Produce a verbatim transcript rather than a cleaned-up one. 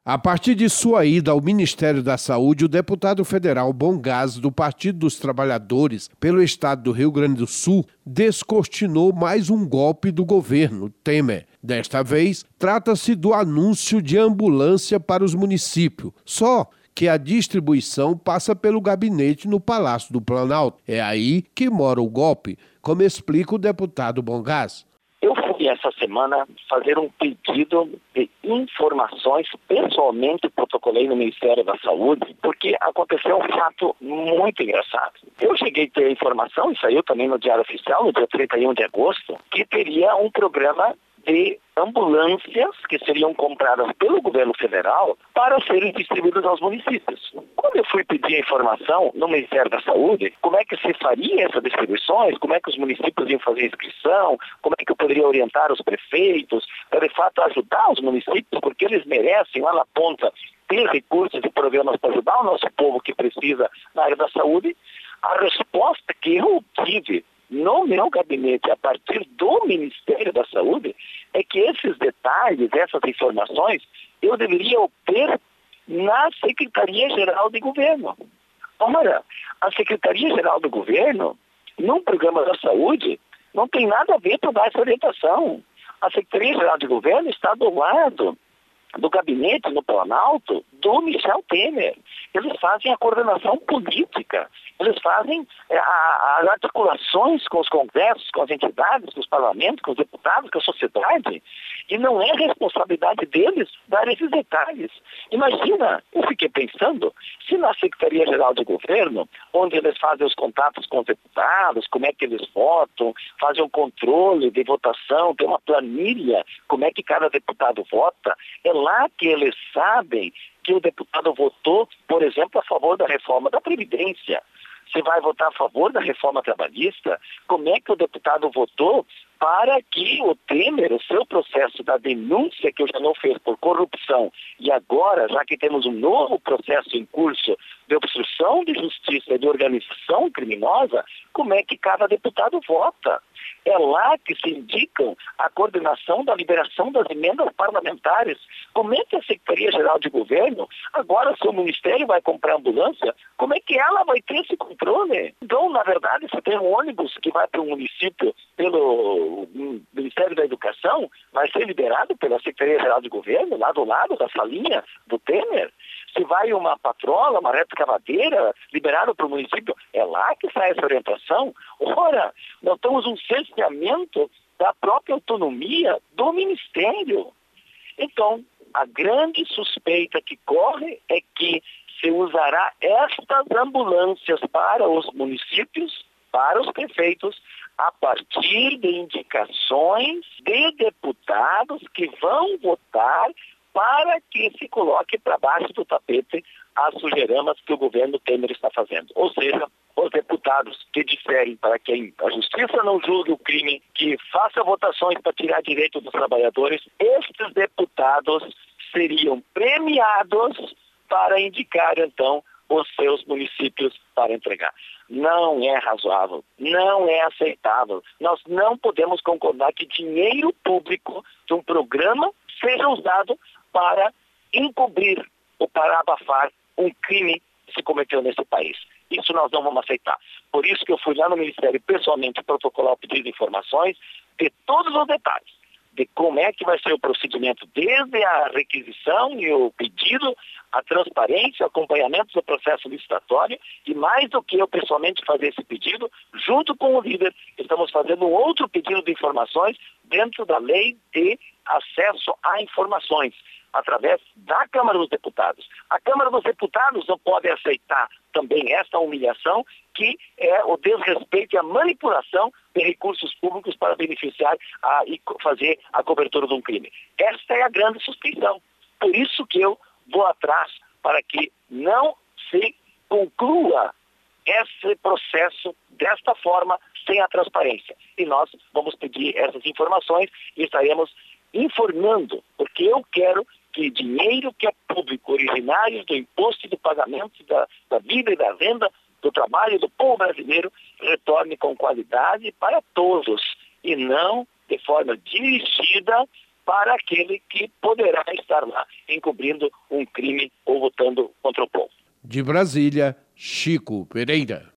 A partir de sua ida ao Ministério da Saúde, o deputado federal Bom Gás, do Partido dos Trabalhadores pelo estado do Rio Grande do Sul, descortinou mais um golpe do governo Temer. Desta vez, trata-se do anúncio de ambulância para os municípios. Só que a distribuição passa pelo gabinete no Palácio do Planalto. É aí que mora o golpe, como explica o deputado Bom Gás. Eu fui essa semana fazer um pedido de informações, pessoalmente protocolei no Ministério da Saúde, porque aconteceu um fato muito engraçado. Eu cheguei a ter a informação, e saiu também no Diário Oficial, no dia trinta e um de agosto, que teria um programa de ambulâncias que seriam compradas pelo governo federal para serem distribuídas aos municípios. Quando eu fui pedir a informação no Ministério da Saúde, como é que se faria essas distribuições, como é que os municípios iam fazer a inscrição, como é que eu poderia orientar os prefeitos para, de fato, ajudar os municípios, porque eles merecem, lá na ponta, ter recursos e programas para ajudar o nosso povo que precisa na área da saúde, a resposta que eu tive no meu gabinete, a partir do Ministério da Saúde, é que esses detalhes, essas informações, eu deveria obter na Secretaria-Geral de Governo. Ora, a Secretaria-Geral do Governo, num programa da saúde, não tem nada a ver para dar essa orientação. A Secretaria-Geral de Governo está do lado do gabinete no Planalto do Michel Temer. Eles fazem a coordenação política, eles fazem a, as articulações com os congressos, com as entidades, com os parlamentos, com os deputados, com a sociedade, e não é responsabilidade deles dar esses detalhes. Imagina, eu fiquei pensando, se na Secretaria-Geral de Governo, onde eles fazem os contatos com os deputados, como é que eles votam, fazem o controle de votação, tem uma planilha, como é que cada deputado vota, é lá que eles sabem que o deputado votou, por exemplo, a favor da reforma da Previdência. Se vai votar a favor da reforma trabalhista, como é que o deputado votou para que o Temer, o seu processo da denúncia que o Janot fez por corrupção, e agora, já que temos um novo processo em curso de obstrução de justiça e de organização criminosa, como é que cada deputado vota? É lá que se indicam a coordenação da liberação das emendas parlamentares. Como é que a Secretaria-Geral de Governo, agora se o Ministério vai comprar ambulância, como é que ela vai ter esse controle? Então, na verdade, se tem um ônibus que vai para um município pelo Ministério da Educação, vai ser liberado pela Secretaria-Geral de Governo, lá do lado da salinha do Temer. Se vai uma patrola, uma retroescavadeira, liberado para o município, é lá que sai essa orientação. Ora, nós temos um cerceamento da própria autonomia do Ministério. Então, a grande suspeita que corre é que se usará estas ambulâncias para os municípios, para os prefeitos, a partir de indicações de deputados que vão votar para que se coloque para baixo do tapete as sujeiras que o governo Temer está fazendo. Ou seja, os deputados que disserem para que a justiça não julgue o crime, que faça votações para tirar direito dos trabalhadores, estes deputados seriam premiados para indicar, então, os seus municípios para entregar. Não é razoável, não é aceitável. Nós não podemos concordar que dinheiro público de um programa seja usado para encobrir ou para abafar um crime que se cometeu nesse país. Isso nós não vamos aceitar. Por isso que eu fui lá no Ministério pessoalmente protocolar o pedido de informações de todos os detalhes, de como é que vai ser o procedimento, desde a requisição e o pedido, a transparência, o acompanhamento do processo licitatório, e mais do que eu pessoalmente fazer esse pedido, junto com o líder, estamos fazendo um outro pedido de informações dentro da lei de acesso a informações, através da Câmara dos Deputados. A Câmara dos Deputados não pode aceitar também esta humilhação, que é o desrespeito e a manipulação de recursos públicos para beneficiar a, e fazer a cobertura de um crime. Esta é a grande suspeição. Por isso que eu vou atrás para que não se conclua esse processo desta forma, sem a transparência. E nós vamos pedir essas informações e estaremos informando, porque eu quero que dinheiro que é público, originário do imposto e do pagamento da, da vida e da renda, do trabalho do povo brasileiro, retorne com qualidade para todos e não de forma dirigida para aquele que poderá estar lá encobrindo um crime ou votando contra o povo. De Brasília, Chico Pereira.